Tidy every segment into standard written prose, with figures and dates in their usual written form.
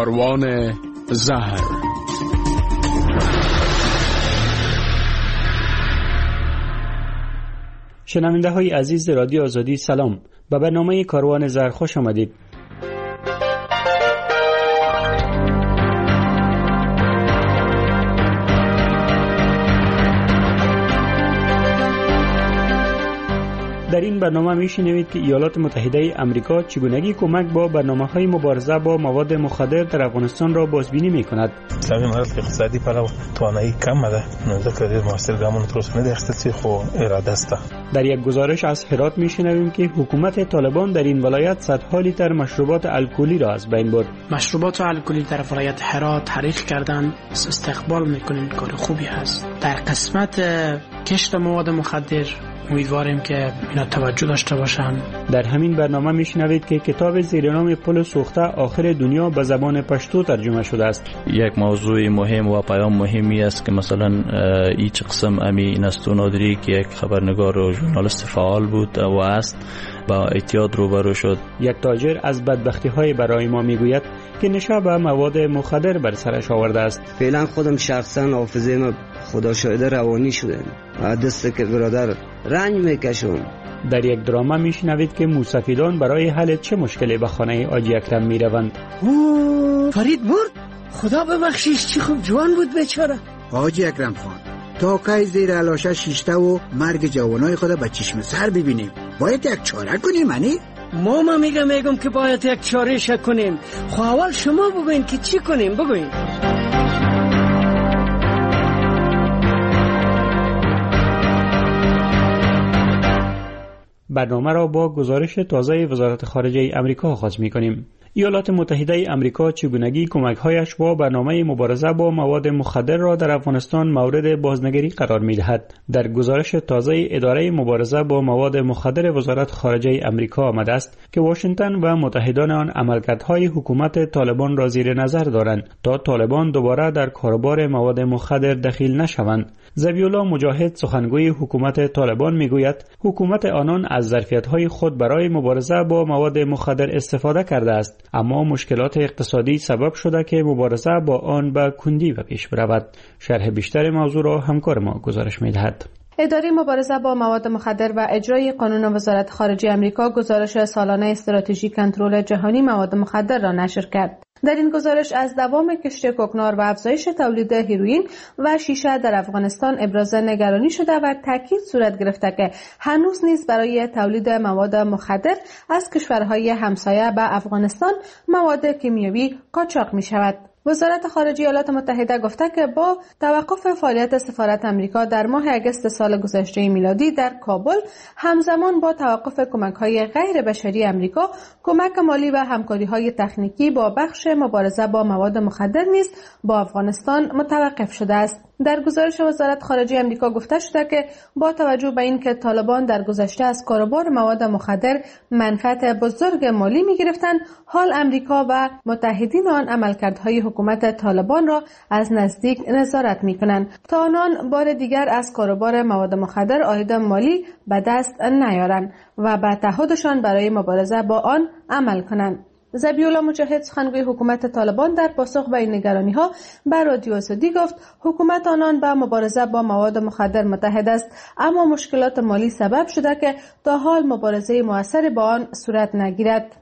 کاروان زهر. شنونده های عزیز رادیو آزادی سلام، به برنامه کاروان زهر خوش آمدید. در این برنامه میشنوید که ایالات متحده آمریکا چگونگی کمک با برنامه‌های مبارزه با مواد مخدر در افغانستان را بازبینی می‌کند. سامی مرد اقتصادی پلو توانایی کم ده، نو ذکر موثر گامون تروس نه دستی خو اراده است. در یک گزارش از هرات میشنویم که حکومت طالبان در این ولایت صدها لیتر مشروبات الکلی را از بین برد. مشروبات الکلی در ولایت هرات تحریق کردن استقبال می‌کنیم، کار خوبی است. در قسمت کشت مواد مخدر امیدواریم که اینا توجه داشته باشن. در همین برنامه میشنوید که کتاب زیرنام پل سوخته آخر دنیا به زبان پشتو ترجمه شده است. یک موضوع مهم و پیام مهمی است که مثلا هیچ قسم امی نستو نادری که یک خبرنگار و ژورنالیست فعال بود و است با اعتیاد روبرو شد. یک تاجر از بدبختی‌های برای ما میگوید که نشه به مواد مخدر بر سرش آورده است. فعلا خودم شخصا حافظه ما خدا شاهد روانی شدم و دست که برادر رنج میکشم. در یک دراما میشنوید که موسفیدان برای حل چه مشکلی به خانه حاجی اکرم میروند. فرید مرد؟ خدا ببخشیش، چی خوب جوان بود بیچاره. حاجی اکرم خان تا کی زیر علاشه شیشته و مرگ جوانای خدا به چشم سر ببینیم؟ باید یک چاره کنیم. ماما میگم که باید یک چاره کنیم. خب اول شما بگوین که چی کنیم، بگوین. برنامه را با گزارش تازه وزارت خارجه آمریکا آغاز می‌کنیم. ایالات متحده آمریکا چگونگی کمک‌هایش با برنامه مبارزه با مواد مخدر را در افغانستان مورد بازنگری قرار می‌دهد. در گزارش تازه اداره مبارزه با مواد مخدر وزارت خارجه آمریکا آمده است که واشنگتن و متحدان آن عملکردهای حکومت طالبان را زیر نظر دارند تا طالبان دوباره در کاروبار مواد مخدر دخیل نشوند. ذبیح‌الله مجاهد سخنگوی حکومت طالبان میگوید حکومت آنان از ظرفیت‌های خود برای مبارزه با مواد مخدر استفاده کرده است، اما مشکلات اقتصادی سبب شده که مبارزه با آن به کندی و پیش برود. شرح بیشتر موضوع را همکار ما گزارش می‌دهد. اداره مبارزه با مواد مخدر و اجرای قانون وزارت خارجه آمریکا گزارش سالانه استراتژی کنترل جهانی مواد مخدر را نشر کرد. در این گزارش از دوام کشت کوکنار و افزایش تولید هیروئین و شیشه در افغانستان ابراز نگرانی شده و تاکید صورت گرفته که هنوز نیز برای تولید مواد مخدر از کشورهای همسایه به افغانستان مواد کیمیایی قاچاق می شود. وزارت خارجه ایالات متحده گفته که با توقف فعالیت سفارت آمریکا در ماه اگست سال گذشته میلادی در کابل، همزمان با توقف کمک‌های غیر بشری آمریکا، کمک مالی و همکاری‌های تکنیکی با بخش مبارزه با مواد مخدر نیز با افغانستان متوقف شده است. در گزارش وزارت خارجه آمریکا گفته شده که با توجه به اینکه طالبان در گذشته از کاروبار مواد مخدر منفعت بزرگ مالی می‌گرفتند، حال آمریکا و متحدین آن عملکردهای حکومت طالبان را از نزدیک نظارت می‌کنند تا آنان بار دیگر از کاروبار مواد مخدر عاید مالی به دست نیارند و به تعهدشان برای مبارزه با آن عمل کنند. ذبیح‌الله مجاهد سخنگوی حکومت طالبان در پاسخ به این نگرانی‌ها به رادیو آزادی گفت حکومت آنان به مبارزه با مواد مخدر متحد است، اما مشکلات مالی سبب شده که تا حال مبارزه موثر با آن صورت نگیرد.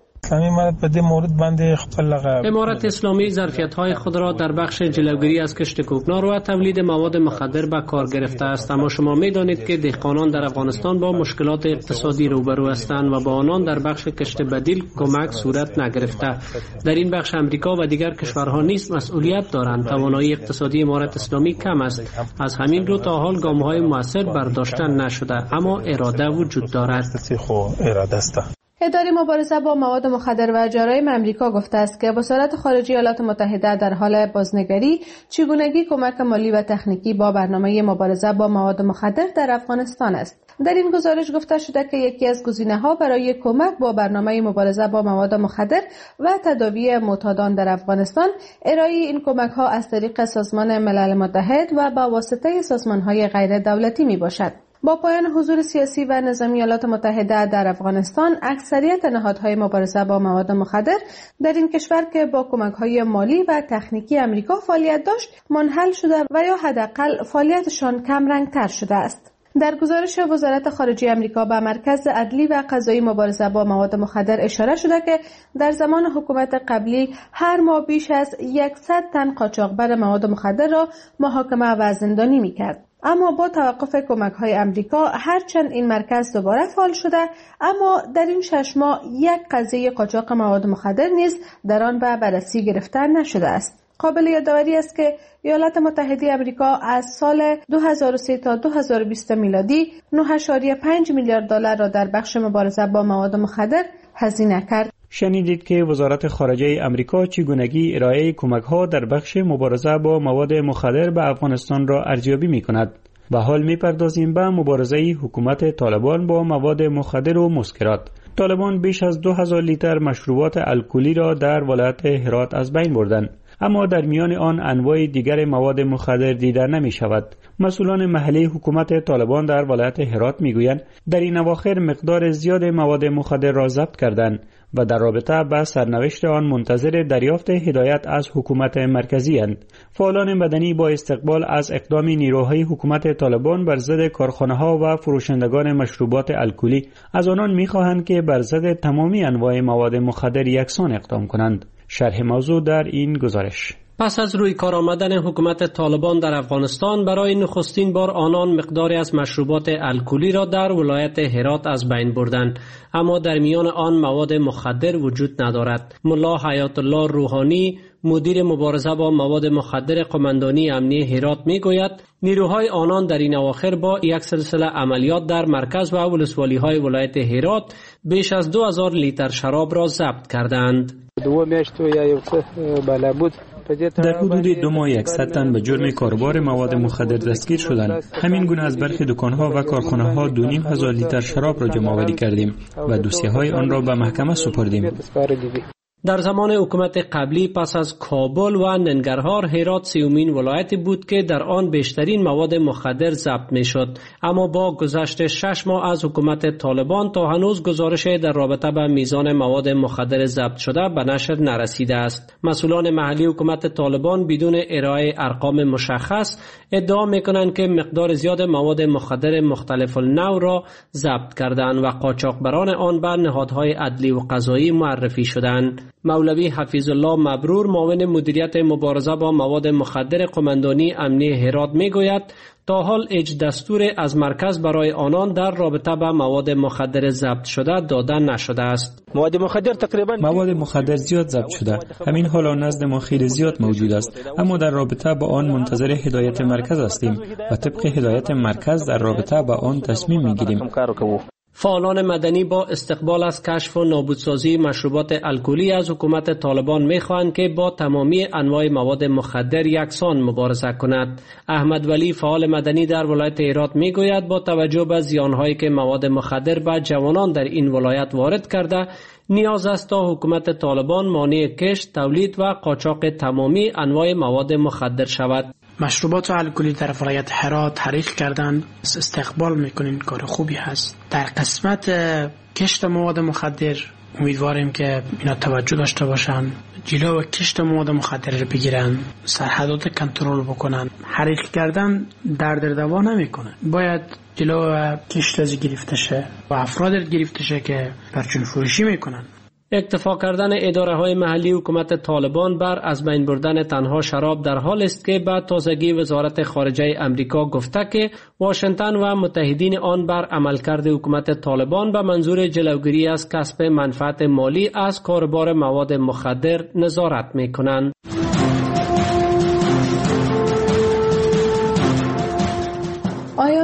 امارت اسلامی ظرفیت‌های خود را در بخش جلوگیری از کشت کوکنار و تولید مواد مخدر به کار گرفته است، اما شما می‌دانید که دهقانان در افغانستان با مشکلات اقتصادی روبرو هستند و با آنان در بخش کشت بدیل کمک صورت نگرفته. در این بخش امریکا و دیگر کشورها نیز مسئولیت دارند. توانایی اقتصادی امارت اسلامی کم است، از همین رو تا حال گام‌های موثر برداشته نشده، اما اراده وجود دارد. اداره مبارزه با مواد مخدر و جرایم آمریکا گفته است که وزارت خارجه ایالات متحده در حال بازنگری چگونگی کمک مالی و تکنیکی با برنامه مبارزه با مواد مخدر در افغانستان است. در این گزارش گفته شده که یکی از گزینه‌ها برای کمک با برنامه مبارزه با مواد مخدر و تداوی معتادان در افغانستان ارائه این کمک‌ها از طریق سازمان ملل متحد و با واسطه سازمان‌های غیر دولتی میباشد. با پایان حضور سیاسی و نظامی ایالات متحده در افغانستان، اکثریت نهادهای مبارزه با مواد مخدر در این کشور که با کمک‌های مالی و تکنیکی آمریکا فعالیت داشت، منحل شده و یا حداقل فعالیتشان کمرنگ‌تر شده است. در گزارش وزارت خارجه آمریکا به مرکز عدلی و قضایی مبارزه با مواد مخدر اشاره شده که در زمان حکومت قبلی هر ماه بیش از 100 تن قاچاقبر مواد مخدر را محاکمه و زندانی می‌کرد. اما با توقف کمک‌های آمریکا هرچند این مرکز دوباره فعال شده، اما در این 6 ماه یک قضیه قاچاق مواد مخدر نیز در آن به بررسی گرفته نشده است. قابل یادآوری است که ایالات متحده آمریکا از سال 2003 تا 2020 میلادی 9.5 میلیارد دلار را در بخش مبارزه با مواد مخدر هزینه کرد. شنیدید که وزارت خارجه آمریکا چگونگی ارائه کمک‌ها در بخش مبارزه با مواد مخدر به افغانستان را ارزیابی می‌کند. و حال می‌پردازیم به مبارزه حکومت طالبان با مواد مخدر و مسکرات. طالبان بیش از 2000 لیتر مشروبات الکلی را در ولایت هرات از بین بردند. اما در میان آن انواع دیگر مواد مخدر دیده نمی شود. مسئولان محلی حکومت طالبان در ولایت هرات می گویند در این اواخر مقدار زیاد مواد مخدر را ضبط کردند و در رابطه با سرنوشت آن منتظر دریافت هدایت از حکومت مرکزی اند. فعالان مدنی با استقبال از اقدام نیروهای حکومت طالبان بر ضد کارخانه‌ها و فروشندگان مشروبات الکلی از آنان می خواهند که بر ضد تمامی انواع مواد مخدر یکسان اقدام کنند. شرح موضوع در این گزارش. پس از روی کار آمدن حکومت طالبان در افغانستان، برای نخستین بار آنان مقداری از مشروبات الکلی را در ولایت هرات از بین بردند، اما در میان آن مواد مخدر وجود ندارد. ملا حیات الله روحانی، مدیر مبارزه با مواد مخدر قماندانی امنیه هرات میگوید نیروهای آنان در این اواخر با یک سلسله عملیات در مرکز و ولسوالی‌های ولایت هرات بیش از 2000 لیتر شراب را ضبط کردند. در حدود 2 ماه 100 تن به جرم کاربار مواد مخدر دستگیر شدند. همین گونه از برخی دکان‌ها و کارخانه‌ها 2500 لیتر شراب را جمع‌آوری کردیم و دوسیه‌های آن را به محکمه سپردیم. در زمان حکومت قبلی پس از کابل و ننگرهار، هرات سیومین ولایتی بود که در آن بیشترین مواد مخدر ضبط میشد، اما با گذشت 6 ماه از حکومت طالبان تا هنوز گزارش در رابطه با میزان مواد مخدر ضبط شده به نشر نرسیده است. مسئولان محلی حکومت طالبان بدون ارائه ارقام مشخص ادعا میکنند که مقدار زیاد مواد مخدر مختلف النوع را ضبط کردند و قاچاقبران آن به نهادهای عدلی و قضایی معرفی شدند. مولوی حفیظ الله مبرور، معاون مدیریت مبارزه با مواد مخدر قماندانی امنیه هرات میگوید تا حال هیچ دستور از مرکز برای آنان در رابطه با مواد مخدر ضبط شده داده نشده است. مواد مخدر زیاد ضبط شده، همین حالا نزد ما خیلی زیاد موجود است، اما در رابطه با آن منتظر هدایت مرکز هستیم و طبق هدایت مرکز در رابطه با آن تصمیم میگیریم. فعالان مدنی با استقبال از کشف و نابودسازی مشروبات الکلی از حکومت طالبان می‌خواهند که با تمامی انواع مواد مخدر یکسان مبارزه کند. احمد ولی، فعال مدنی در ولایت هرات میگوید با توجه به زیان‌هایی که مواد مخدر به جوانان در این ولایت وارد کرده، نیاز است تا حکومت طالبان مانع کشت، تولید و قاچاق تمامی انواع مواد مخدر شود. مشروبات الکلی در ولایت هرات تحریک کردن، استقبال میکنین، کار خوبی هست. در قسمت کشت مواد مخدر امیدواریم که اینا توجه داشته باشن، جلو کشت مواد مخدر رو بگیرن، سرحدات کنترل بکنن. حریق کردن درد دوا نمیکنه، باید جلو کشت از گرفته شه و افراد گرفته شه که پرچون فروشی میکنن. اکتفا کردن اداره های محلی حکومت طالبان بر از بین بردن تنها شراب در حال است که به تازگی وزارت خارجه امریکا گفته که واشنگتن و متحدین آن بر عملکرد حکومت طالبان به منظور جلوگیری از کسب منفعت مالی از کاربار مواد مخدر نظارت می‌کنند. آیا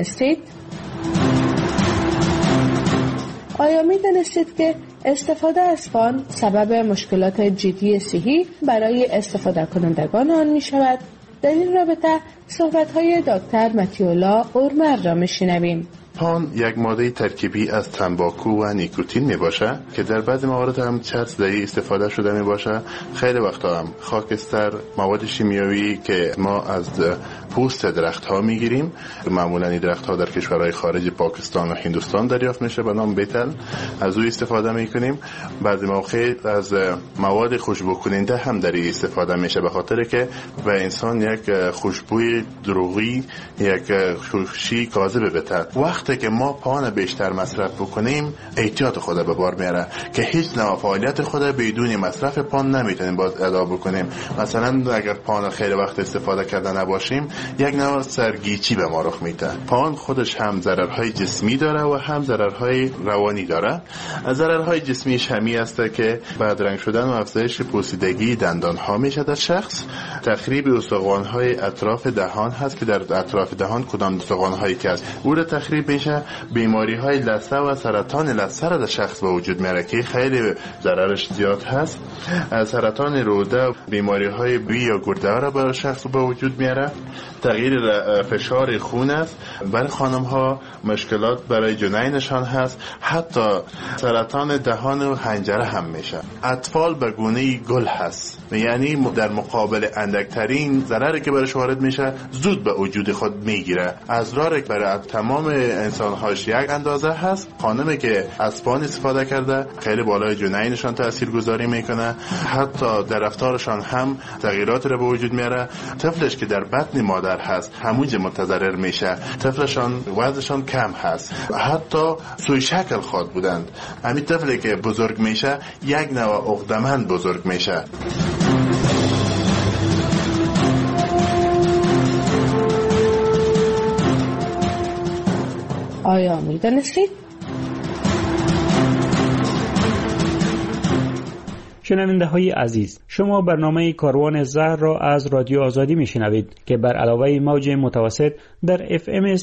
می‌دانستید که استفاده از فان سبب مشکلات جدی صحی برای استفاده کنندگان آن می شود؟ در این رابطه صحبت‌های دکتر متیولا اورمر را می‌شنویم. پان یک ماده ترکیبی از تنباکو و نیکوتین می باشه که در بعضی موارد هم چرس دهی استفاده شده می باشه. خیلی وقتا هم خاکستر، مواد شیمیایی که ما از پوست درخت ها می گیریم، معمولا این درخت ها در کشورهای خارج پاکستان و هندوستان دریافت میشه به نام بیتل، از او استفاده می کنیم. بعضی موقع از مواد خوشبو کننده هم در این استفاده میشه، به خاطر که به انسان یک خوشبوی دروغی، یک خوشی کاذب بده. وقتی که ما پان بیشتر مصرف بکنیم احتیاط خود به بار میاره که هیچ نوع فعالیت خود بدون مصرف پان نمیتونیم باز ادا بکنیم. مثلا اگر پان خیلی وقت استفاده کرده نباشیم یک نوع سرگیچی به ما رخ میده. پان خودش هم ضررهای جسمی داره و هم ضررهای روانی داره. ضررهای جسمیش همی است که بدرنگ شدن و افزایش پوسیدگی دندان ها میشه در شخص. تخریب استخوان های اطراف دهان هست که در اطراف دهان کدام استخوان هایی که است او را تخریب میشه. بیماری های لثه و سرطان لثه را در شخص به وجود میاره که خیلی ضررش زیاد هست. سرطان روده، بیماری های بوی یا گرده را برای شخص به وجود میاره. تغییر فشار خون است. برای خانم ها مشکلات برای جنینشان هست. حتی سرطان دهان و حنجره هم میشه. اطفال به گونه گل هست، یعنی در مقابل اندکترین ضرری که برش وارد میشه زود به وجود خود میگیره. ازرار برای تمام انسان هاش یک اندازه هست. خانمی که از پان استفاده کرده خیلی بالای جنینشان تأثیر گذاری میکنه، حتی در رفتارشان هم تغییرات رو به وجود میاره. طفلش که در بطن مادر هست همونجا متضرر میشه، طفلشان وزنشان کم هست، حتی سوی شکل خود بودند. همین طفلی که بزرگ میشه یک نوع عقده‌مند بزرگ میشه. آیا میدانستید؟ شنونده های عزیز، شما برنامه کاروان زهر را از رادیو آزادی میشنوید که بر علاوه موج متوسط در FM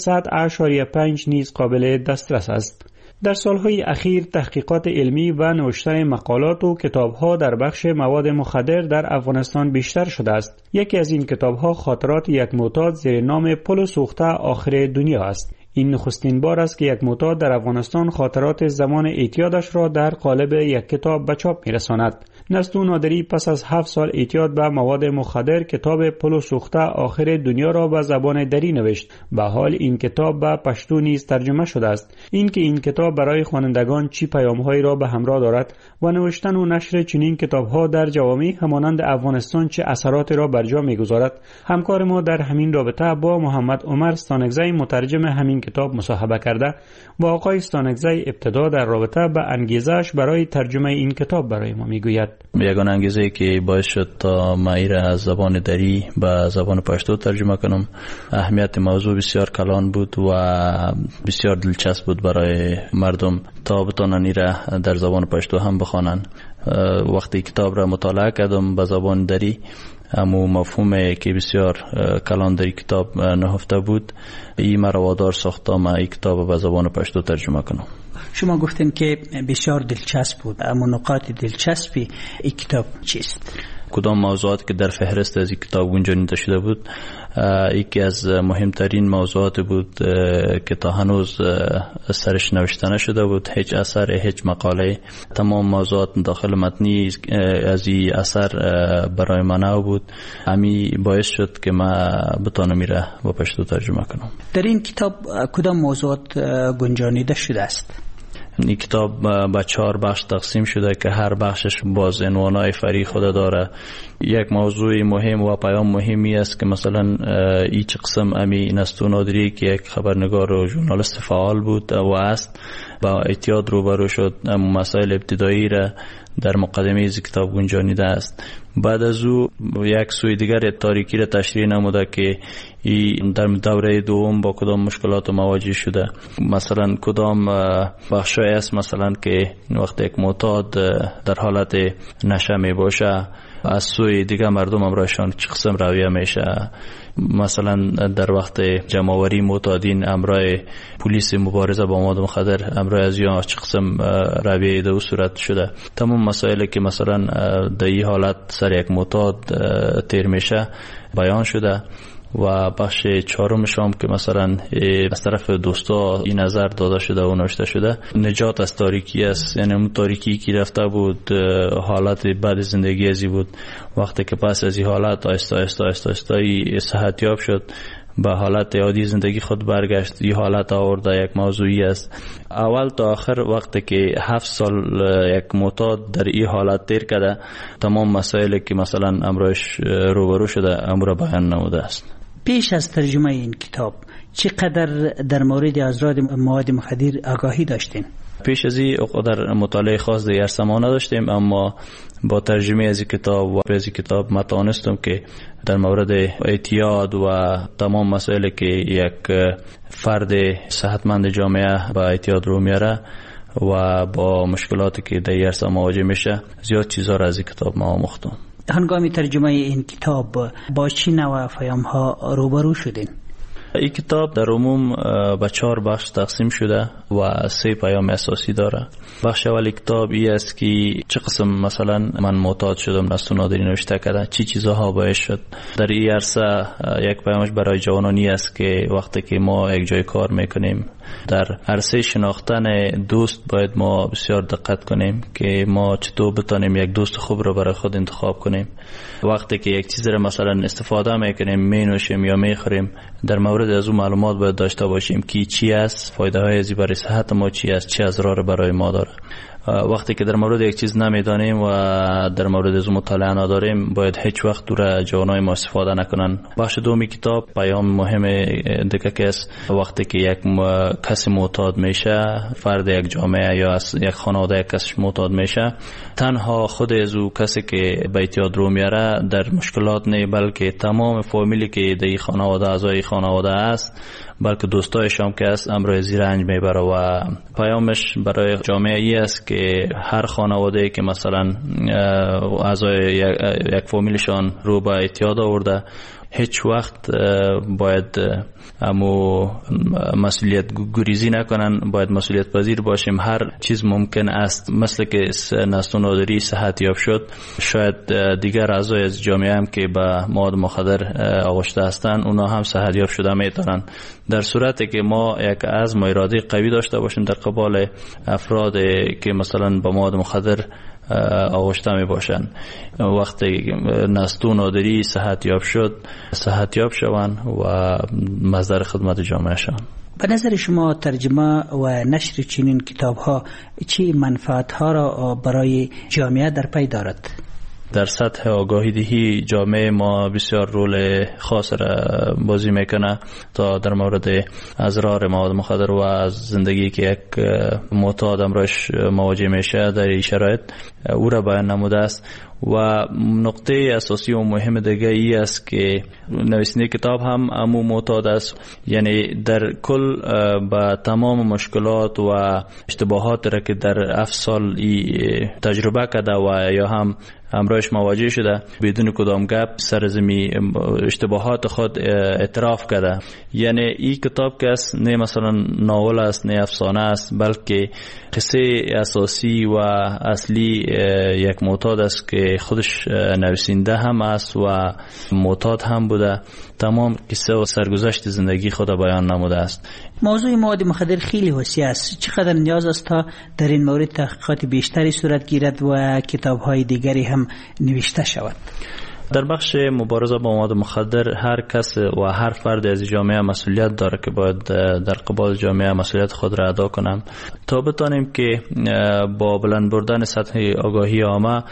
100.5 نیز قابل دسترس است. در سالهای اخیر تحقیقات علمی و نوشتن مقالات و کتابها در بخش مواد مخدر در افغانستان بیشتر شده است. یکی از این کتابها خاطرات یک معتاد زیر نام پل سوخته آخر دنیا است. این نخستین بار است که یک معتاد در افغانستان خاطرات زمان اعتیادش را در قالب یک کتاب به چاپ می‌رساند. نستو نادری پس از 7 سال اعتیاد به مواد مخدر کتاب پل سوخته آخر دنیا را به زبان دری نوشت. به حال این کتاب به پشتو نیز ترجمه شده است. این که این کتاب برای خوانندگان چی پیام‌هایی را به همراه دارد و نوشتن و نشر چنین کتاب‌ها در جوامع همانند افغانستان چه اثراتی را بر جا می‌گذارد، همکار ما در همین رابطه با محمد عمر ستانکزی مترجم همین کتاب مصاحبه کرده و آقای ستانکزی ابتدا در رابطه به انگیزه‌اش برای ترجمه این کتاب برای ما میگوید. یگانه انگیزه‌ای که باعث شد تا ما را از زبان دری به زبان پشتو ترجمه کنم، اهمیت موضوع بسیار کلان بود و بسیار دلچسب بود برای مردم تا بتوانند این را در زبان پشتو هم بخوانند. وقتی کتاب را مطالعه کردم به زبان دری، امو مفهومی که بسیار کلان در کتاب نهفته بود، این مرا وادار ساخت تا من این کتاب به زبان پشتو ترجمه کنم. شما گفتین که بسیار دلچسب بود، اما نقاط دلچسبی این کتاب چیست؟ کدام موضوعات که در فهرست از این کتاب گنجانیده شده بود، یکی از مهمترین موضوعات بود که تا هنوز سرش نوشته نشده بود. هیچ اثر، هیچ مقاله، تمام موضوعات داخل متنی از این اثر برای من بود. همی باعث شد که من بتانم میره با پشتو ترجمه کنم. در این کتاب کدام موضوعات گنجانیده شده است؟ این کتاب به 4 بخش تقسیم شده که هر بخشش باز عنوانای فرعی خود داره. یک موضوع مهم و پیام مهمی است که مثلا ایچ قسم امی نستو نادری که یک خبرنگار و ژورنالیست فعال بود و است با اعتیاد روبرو شد، اما مسائل ابتدایی را در مقدمه از کتاب گنجانیده است. بعد از او یک سوی دیگر تاریکی را تشریح نموده که این در دوره دوم با کدام مشکلات مواجه شده. مثلا کدام بخشای است مثلا که وقتی یک معتاد در حالت نشه می باشه از سوی دیگر مردم امرایشان چه قسم رویه میشه. مثلا در وقت جمع‌آوری معتادین امرای پلیس مبارزه با مواد مخدر امرای از یا چه قسم رویه در صورت شده. تمام مسائلی که مثلا در این حالت سر یک معتاد تیر میشه بیان شده و بخش چهارمش هم که مثلا از طرف دوستا این نظر داده شده و نوشته شده نجات از تاریکی است. یعنی اون تاریکی که رفته بود حالت بد زندگی ازی بود، وقتی که پس از این حالت آهسته صحت یاب شد به حالت عادی زندگی خود برگشت. این حالت آورده یک موضوعی است. اول تا آخر وقتی که 7 سال یک معتاد در این حالت تیر کرده، تمام مسائلی که مثلا امروش روبرو شده امور بیان نموده است. پیش از ترجمه این کتاب چقدر در مورد اضرار مواد مخدر آگاهی داشتین؟ پیش از این در مطالعه خاص دیگر سما نداشتیم، اما با ترجمه از کتاب و از کتاب ما توانستم که در مورد اعتیاد و تمام مسائلی که یک فرد صحتمند جامعه با اعتیاد رو میاره و با مشکلاتی که در عرصه مواجه میشه زیاد چیزا را از کتاب ما آموختم. هنگام ترجمه این کتاب با چه نوع پیام ها روبرو شدین؟ این کتاب در عموم به 4 بخش تقسیم شده و 3 پیام اساسی داره. بخش اول کتاب این است که چه قسم مثلا من معتاد شدم نستو نادری نوشته کرده، چی چیزها باعث شد. در این عرصه یک پیامش برای جوانانی است که وقتی که ما یک جای کار میکنیم در عرصه شناختن دوست باید ما بسیار دقت کنیم که ما چطور بتانیم یک دوست خوب رو برای خود انتخاب کنیم. وقتی که یک چیز رو مثلا استفاده میکنیم، مینوشیم یا میخوریم، در مورد از اون معلومات باید داشته باشیم که چی است، فایده های ازی برای صحت ما چی است، چه اضرار برای ما داره. وقتی که در مورد یک چیز نمیدانیم و در مورد از مطالعه نداریم باید هیچ وقت دور جوانای ما استفاده نکنن. بخش دومی کتاب پیام مهم دیگه که است وقتی که یک کسی معتاد میشه، فرد یک جامعه یا یک خانواده یک کسی معتاد میشه، تنها خود از او کسی که به اعتیاد رو میاره در مشکلات نه، بلکه تمام فامیلی که در خانواده اعضای خانواده است، بلکه دوستایش هم که است امر زیر رنج میبره. و پیامش برای جامعه ای است که هر خانواده که مثلا اعضای یک فامیلشان رو به اعتیاد آورده هیچ وقت باید امو مسئولیت گریزی نکنن، باید مسئولیت پذیر باشیم. هر چیز ممکن است، مثل که نستو نادری صحت یاب شد، شاید دیگر اعضای از جامعه هم که به مواد مخدر آغشته هستند اونا هم صحت یاب شده میتونن. در صورتی که ما یک عزم و اراده قوی داشته باشیم در قبال افراد که مثلا به مواد مخدر آغشته می باشن، وقتی نستو نادری صحت یاب شد صحت یاب شوند و مصدر خدمت جامعه شوند. به نظر شما ترجمه و نشر چنین کتاب ها چه منفعت ها را برای جامعه در پی دارد؟ در سطح آگاهی دهی جامعه ما بسیار رول خاص را بازی میکنه تا در مورد اضرار مواد مخدر و از زندگی که یک معتاد امروش مواجه میشه در این شرایط او را بیان نموده است. و نقطه اساسی و مهم دیگه ای است که نویسنده کتاب هم امو معتاد است، یعنی در کل با تمام مشکلات و اشتباهات را که در 7 سال تجربه کرده و یا هم امروش مواجه شده بدون کدام گپ سرزمی اشتباهات خود اعتراف کرده. یعنی این کتاب که است نه مثلا ناول است نه افسانه است، بلکه قصه اساسی و اصلی یک معتاد است که خودش نویسنده هم است و معتاد هم بوده. تمام قصه و سرگذشت زندگی خود بیان نموده است. موضوع مواد مخدر خیلی وسیع است. چقدر نیاز است تا در این مورد تحقیقات بیشتری صورت گیرد و کتاب‌های دیگری هم نوشته شود؟ در بخش مبارزه با مواد مخدر هر کس و هر فرد از جامعه مسئولیت داره که باید در قبال جامعه مسئولیت خود را ادا کنم تا بتانیم که با بلند بردن سطح آگاهی عامه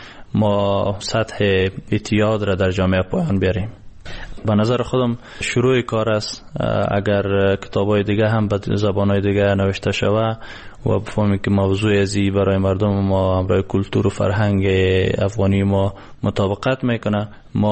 ما سطح اعتیاد را در جامعه پایان بیاریم. به نظر خودم شروع کار است. اگر کتابای دیگه هم به زبانهای دیگه نوشته شود و بفهمیم که موضوع ازی برای مردم ما همراه کلتور و فرهنگ افغانی ما مطابقت میکنه،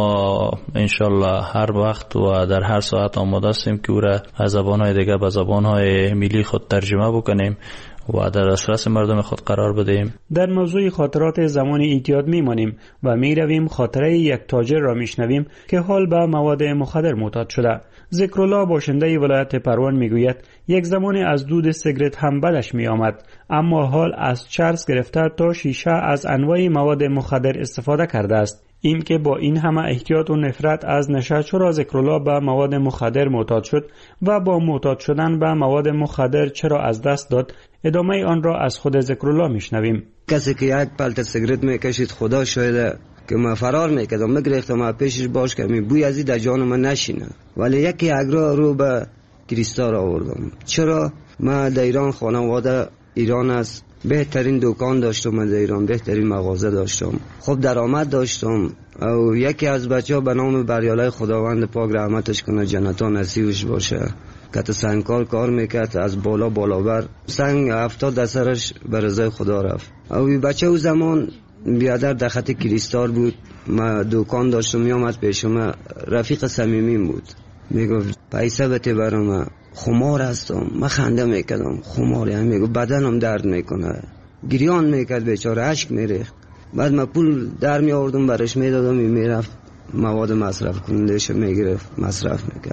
ما انشالله هر وقت و در هر ساعت آماده هستیم که او را از زبانهای دیگه به زبانهای ملی خود ترجمه بکنیم و در دسترس مردم خود قرار بدهیم. در موضوع خاطرات زمان اعتیاد میمانیم و میرویم خاطره یک تاجر را میشنویم که حال به مواد مخدر معتاد شده. ذکرالله باشنده ولایت پروان میگوید یک زمانی از دود سیگرت هم بدش میآمد، اما حال از چرس گرفته تا شیشه از انواع مواد مخدر استفاده کرده است. این که با این همه احتیاط و نفرت از نشه چرا ذکرالله به مواد مخدر معتاد شد و با معتاد شدن به مواد مخدر چرا از دست داد، ادامه آن را از خود ذکرالله میشنویم. کسی که یک پلت سیگرت میکشید خدا شاهده که من فرار میکردم، میگرفتم پیشش باش که بوی ازی در جان من نشینه، ولی یکی اگرا رو به کریستال آوردم. چرا؟ من در ایران خانواده ایران است، بهترین دکان داشتم، من در ایران بهترین مغازه داشتم، خب درآمد داشتم. و یکی از بچه‌ها به نام بریالای خداوند پاک رحمتش کنه جنتا نصیبش باشه، که سنگکار کار میکرد، از بالا بر سنگ 70 دسرش به رضای خدا رفت. و بچه او زمان بیادر در خط کریستال بود، من دکان داشتم، میامد پیشم، رفیق صمیمیم بود، میگفت پیسه بده برام، خمار هستم. من خنده میکردم، خمار؟ یعنی میگفت بدنم درد میکنه، گریان میکرد بیچاره، اشک میریخت. بعد من پول در می آوردم برش میدادم، میرفت مواد مصرف کنندهش میگرفت مصرف میکرد.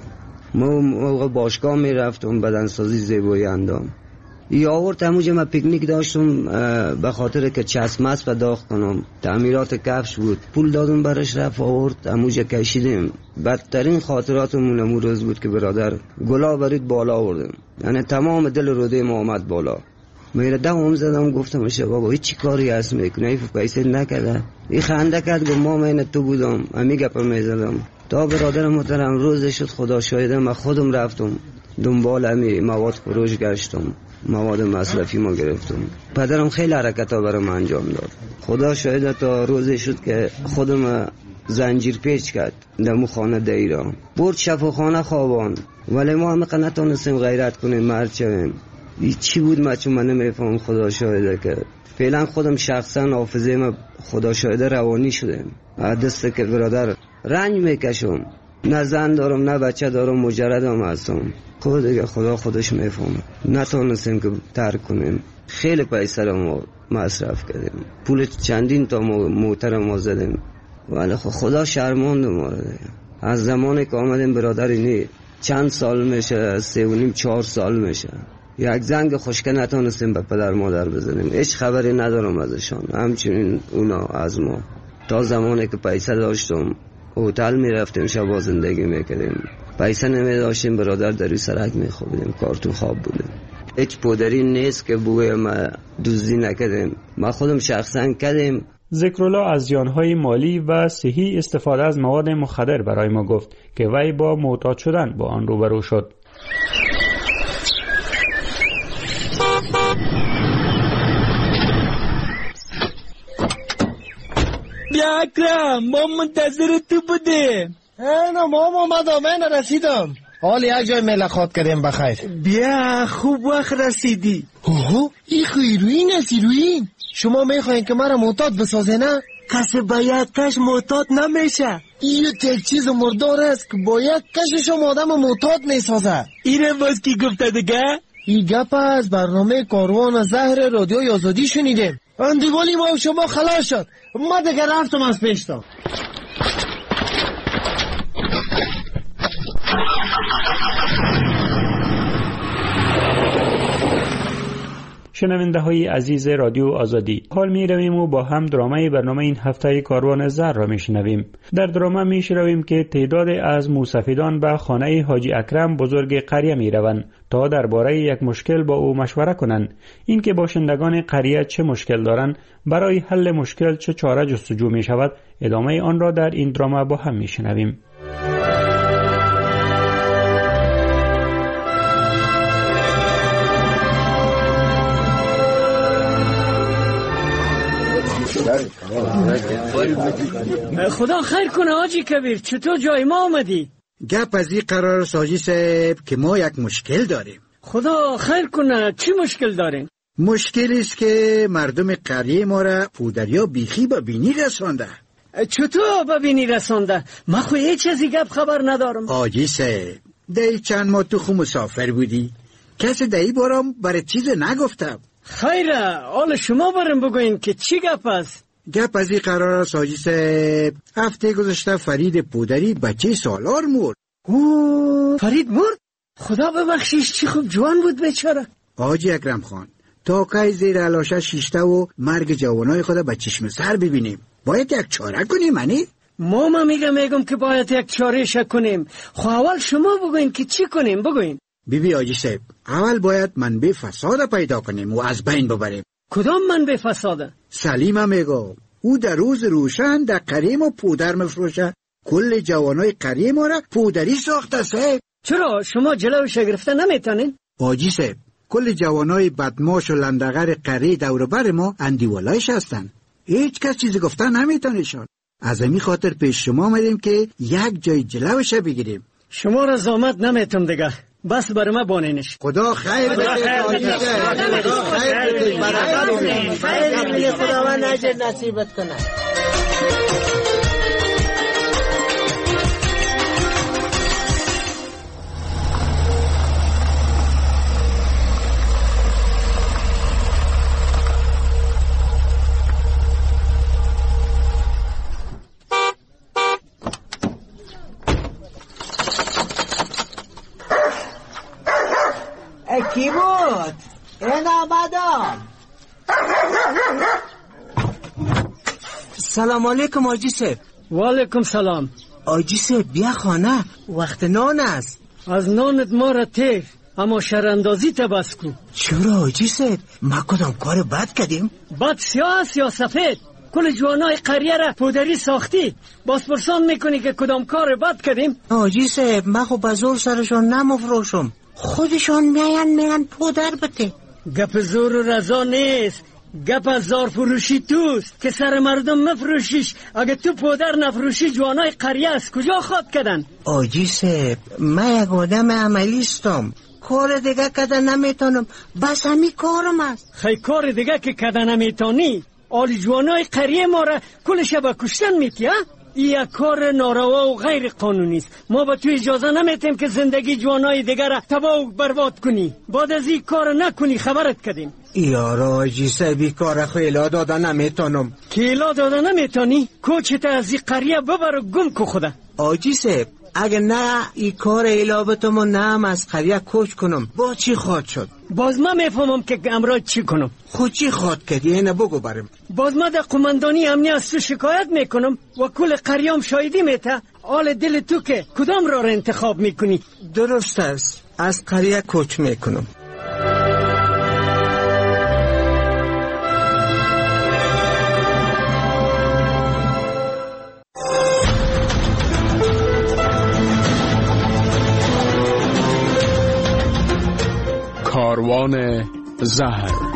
موقع باشگاه میرفتم، بدنسازی زیبایی اندام. یا آورد همونجا من پیکنیک داشتم به خاطر که چسمس پرداخت کنم، تعمیرات کفش بود، پول دادم برش، رفت آورد همونجا کشیدیم. بدترین خاطراتمون امون روز بود که برادر گلا برید بالا آوردم، یعنی تمام دل روده ما آمد بالا. میره دم زدم، گفتم بابا هیچ کاری هست میکنه، این پیسه نکرده. این خنده کرد، گفت ما من تو بودم، امی گپ میزدم. تا برادر محترم روز شد خدا شاهده، من خودم رفتم دنبال امی مواد فروش گشتم، مواد مصرفی ما گرفتم. پدرم خیلی حرکتا برام انجام داد، خدا شاهده تا روزی شد که خودم زنجیر پیچ کرد دمو خانه در ایران، برد شفاخانه خوابان، ولی ما همه نتونستیم غیرت کنیم، مرد شویم. چی بود من چون من نمیفهم، خدا شاهده که فعلا خودم شخصا حافظه ما خدا شاهده روانی شده، دسته که برادر رنج میکشم، نه زن دارم نه بچه دارم، مجردم هستم. خود دیگه خدا خودش میفهمه، نتونستیم که ترک کنیم. خیلی پیسه رو ما مصرف کردیم، پول چندین تا موتر ما زدیم، ولی خدا شرماند ما رو دیگه. از زمانی که آمدیم برادر اینی چند سال میشه، 3.5-4 سال میشه، یک زنگ خشکه نتونستیم به پدر مادر بزنیم، هیچ خبری ندارم ازشان، همچنین اونا از ما. تا زمانی که پیسه داشتم هتل میرفتیم، شبا زندگی میکردیم، پیسه نمیداشتیم برادر در روی سرک میخوابیدیم، کارتون خواب بودیم. هیچ پودری نیست که بوی ما دزدی نکردیم، ما خودم شخصا کردیم. ذکرالله از زیانهای مالی و صحی استفاده از مواد مخدر برای ما گفت که وی با معتاد شدن با آن روبرو شد. بیا اکرم، ما منتظر تو بودیم. نه ما آمدم، من رسیدم، حال یک جای ملاقات کردیم بخیر. بیا خوب وقت رسیدی. اوه این خیروین است، هیروین. شما میخواین که مرا معتاد بسازه نه؟ کسی باید کش معتاد نمیشه. این یک چیز مردار است که باید کشش آدم معتاد میسازه. اینه باز کی گفته دیگه؟ این گپ از برنامه کاروان زهر رادیوی آزادی شنیدیم. اندیوالی ما و شما خلاص شد، ما دیگه رفتم از پیشتا. شنونده های عزیز رادیو آزادی، حال می رویم و با هم درامه برنامه این هفته کاروان زر را می شنویم. در درامه می شنویم که تعداد از موسفیدان به خانه حاجی اکرم بزرگ قریه می روند تا درباره یک مشکل با او مشوره کنند. این که باشندگان قریه چه مشکل دارند، برای حل مشکل چه چاره جستجو می شود، ادامه آن را در این درامه با هم می شنویم. خدا خیر کنه حاجی کبیر، چطور جای ما آمدی؟ گپ از این قرار ساجی صاحب که ما یک مشکل داریم. خدا خیر کنه، چی مشکل داریم؟ مشکلی است که مردم قریه ما را پودریا بیخی به بینی رسانده. چطور به بینی رسانده؟ من خو هیچ چیزی گپ خبر ندارم. حاجی صاحب دی چند ماه تو خو مسافر بودی، کسی دی بارم برای چیز نگفتم. خیره، حال شما برم بگوین که چی گپ است؟ گپ از این قرار است حاجی صاحب، هفته گذشته فرید پودری بچه سالار مرد. فرید مرد؟ خدا ببخشیش، چی خوب جوان بود بیچاره. حاجی اکرم خان، تا کی زیر علاشه شیشته و مرگ جوانای خود به چشم سر ببینیم؟ باید یک چاره کنیم. منی ما میگم که باید یک چاره‌اش کنیم. خب اول شما بگوین که چی کنیم. بگوین. بیبی حاجی صاحب، اول باید منبع فساد پیدا کنیم و از بین ببریم. کدام منبع فساده؟ سلیم میگه او در روز روشن در قریم و پودر مفروشه. کل جوانای قریم ما را پودری ساخته صاحب. چرا شما جلوش گرفته نمیتونین؟ حاجی صاحب، کل جوانای بدماش و لندغر قری دور بر ما اندیولایش هستن. هیچ کس چیزی گفتن نمیتونشون. از همین خاطر پیش شما آمدیم که یک جای جلوش بگیریم. شما را زحمت نمیتونم دیگه. بس برای ما بانینش. خدا خیر بده. خدا خیر بده. برای خداوند اجر نصیبت کنه. کی بود؟ این آمدم. سلام علیکم آجی صاحب. و علیکم سلام. آجی صاحب بیا خانه، وقت نان است. از نانت ما را تیر، اما شراندازی تا بس کو. چرا آجی صاحب؟ ما کدام کار بد کردیم؟ بد سیاه است یا سفید؟ کل جوانای قریه را پودری ساختی. باز پرسان میکنی که کدام کار بد کردیم؟ آجی صاحب ما خب بزرگ سرشان نمفروشم. خودشان میان پودر بده. گپ زور و رضا نیست. گپ از زار فروشی توست که سر مردم مفروشیش. اگه تو پودر نفروشی جوانای قریه است کجا خواد کردن؟ آجی صاحب من یک آدم عملیستم، کار دیگه کده نمیتونم، بس همی کارم است. خیلی کار دیگه که کده نمیتونی؟ آلی جوانای قریه ما را کل شب کشتن میتی؟ این یک کار ناروا و غیر قانونی است. ما به تو اجازه نمیتیم که زندگی جوانای دیگر را تباه و برباد کنی. بعد از این کار نکنی خبرت کردیم. یارا آجی صاحبی کار خیلا داده نمیتونم. خیلا داده نمیتونی؟ کوچت از این قریه ببر و گم کو خدا. آجی صاحب اگه نه این کار ایلابتم و نه هم از قریه کوچ کنم با چی خواد شد؟ باز من میفهمم که امراض چی کنم. خود چی خواد کردی اینه بگو برم. باز من در قماندانی امنی از تو شکایت میکنم و کل قریام شایدی میته. حال دل تو که کدام را انتخاب میکنی؟ درست است، از قریه کوچ میکنم. کاروان زهر.